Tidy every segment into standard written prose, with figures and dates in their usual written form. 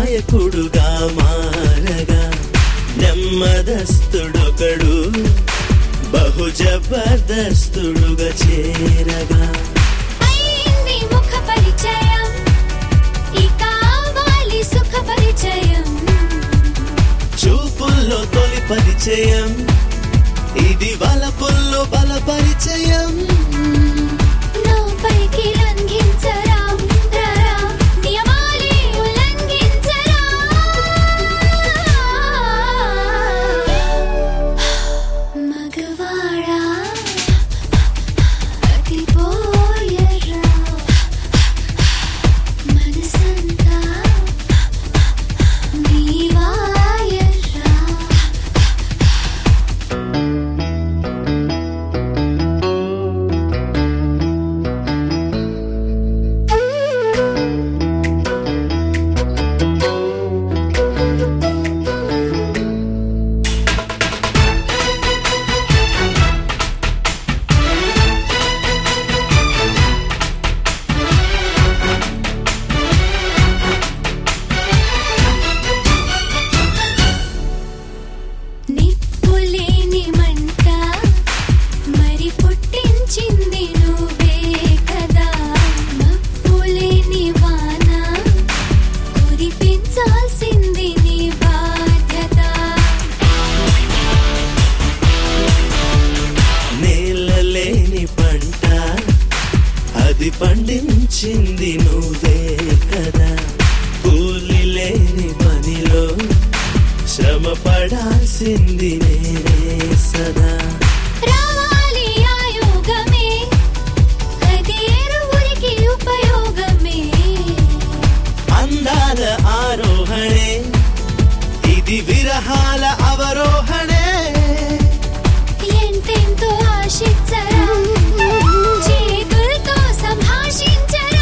నాయకుడుగా మారగా నెమ్మదస్తుడొకడు బహు జబర్దస్తుడుగా చేరగా అయింది ముఖ పరిచయం ఇక అవ్వాలి సుఖ పరిచయం చూపుల్లో తొలి పరిచయం ఇది వలపుల్లో బల పరిచయం నాపైకి లంఘించరా రరా నియమాలే ఉల్లంఘించరా మగవాడా అతిపోయరా మనసంతా నీవాయరా నిప్పులేని మంట మరి పుట్టించింది నువ్వే కదా మప్పులేని వాన కురిపించాల్సింది నీ బాధ్యత నేలలేని పంట అది పండించింది నువ్వే కదా కూలి లేని పనిలో శ్రమ పడాల్సింది నేనే సదా రావాలి ఆయోగమే అది ఎరువురికి ఉపయోగమే అందాల ఆరోహణే ఇది విరహాల అవరోహణే ఎంతెంతో ఆశించరా చేతులతో సంభాషించరా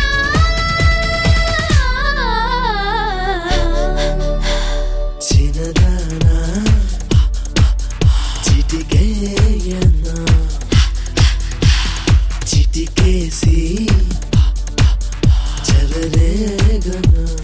చిన్నదానా చిటికేయనా చిటికేసి చెలరేగనా